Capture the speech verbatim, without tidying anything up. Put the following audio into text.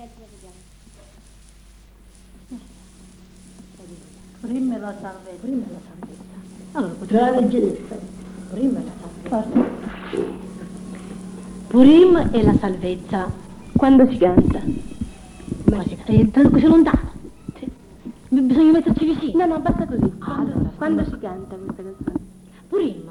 Prima la salvezza. Prima la salvezza. Allora, La leggerezza. prima la salvezza. Prima è la salvezza. Quando si canta? Ma si è tanto così lontano. Sì. Bisogna metterci vicino. No, no, basta così. Quando, Allora, quando si canta questa canzone? Prima